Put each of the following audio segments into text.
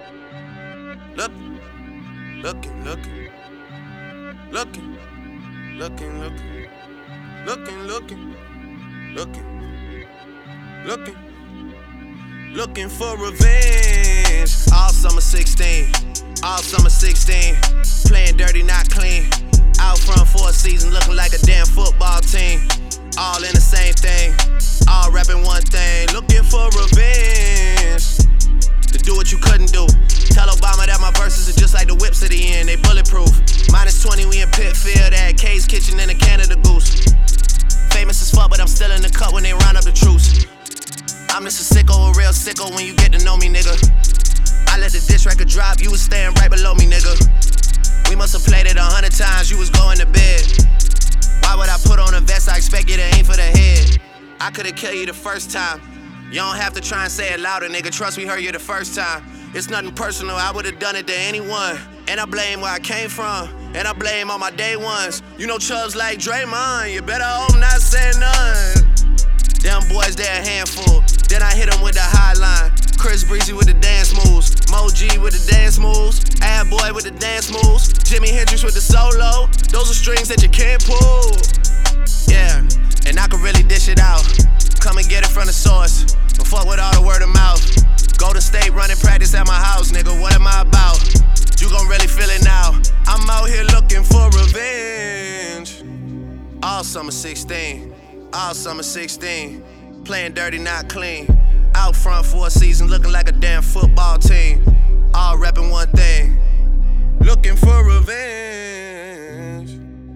Looking, looking, looking, looking, looking, looking, looking, looking, looking, looking, looking for revenge. All summer 16, all summer 16, playing dirty, not clean. Out front for a season, looking like a damn football team. All in the same thing, all rapping one thing. Looking for revenge, to do what you couldn't do. Tell Obama that my verses are just like the whips at the end, they bulletproof. -20, we in Pitfield at K's Kitchen and a Canada Goose. Famous as fuck, but I'm still in the cut when they round up the troops. I'm just a sicko, a real sicko when you get to know me, nigga. I let the diss record drop, you was staying right below me, nigga. We must have played it 100 times, you was going to bed. Why would I put on a vest? I expect you to aim for the head. I could've killed you the first time. You don't have to try and say it louder, nigga. Trust me, heard you the first time. It's nothing personal, I would've done it to anyone. And I blame where I came from, and I blame all my day ones. You know Chubbs like Draymond, you better hope not say none. Them boys, they a handful. Then I hit them with the high line. Chris Breezy with the dance moves. Mo G with the dance moves. Ad Boy with the dance moves. Jimi Hendrix with the solo. Those are strings that you can't pull. Yeah, and I can really dish it out. Come and get it from the source. But fuck with all the word of mouth. Golden State running practice at my house, nigga. What am I about? You gon' really feel it now. I'm out here looking for revenge. All summer 16. All summer 16, playing dirty, not clean. Out front for a season, looking like a damn football team. All repping one thing, looking for revenge.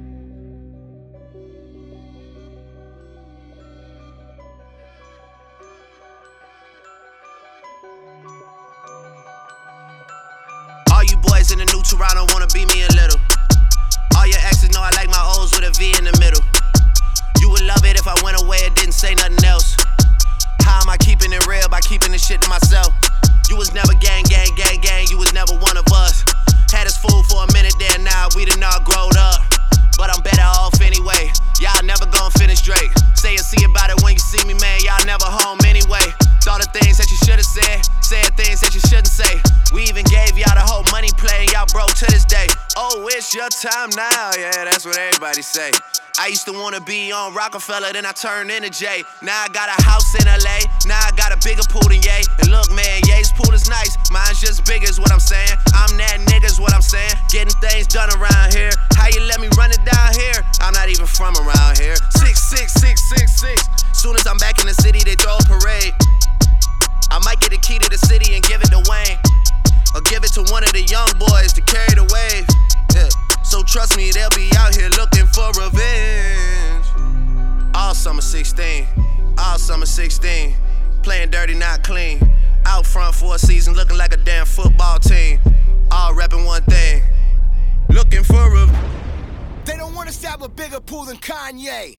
All you boys in the new Toronto wanna beat me a little. All your exes know I like my O's with a V in the middle. You would love it if I went away and didn't say nothing else. How am I keeping it real? By keeping this shit to myself. You was never gang, gang, gang, gang. You was never one of us. Had us fooled for a minute there, now we done all growed up. But I'm better off anyway. Y'all never gon' finish Drake. Say and see about it when you see me, man. Y'all never home anyway. Thought of things that you should've said things that you shouldn't say. We even gave y'all the whole money play, and y'all broke to this day. Oh, it's your time now. Yeah, that's what everybody say. I used to wanna be on Rockefeller, then I turned into Jay. Now I got a house in LA, now I got a bigger pool than Ye. And look, man, Ye's pool is nice, mine's just big is what I'm saying. I'm that nigga's what I'm saying, getting things done around here. How you let me run it down here? I'm not even from around here. 66666. Soon as I'm back in the city, they throw a parade. I might get the key to the city and give it to Wayne, or give it to one of the young boys to carry the wave. Yeah. So trust me, they'll be out here looking for revenge. All summer 16, all summer 16, playing dirty, not clean. Out front for a season, looking like a damn football team. All repping one thing, looking for revenge. They don't want us to have a bigger pool than Kanye.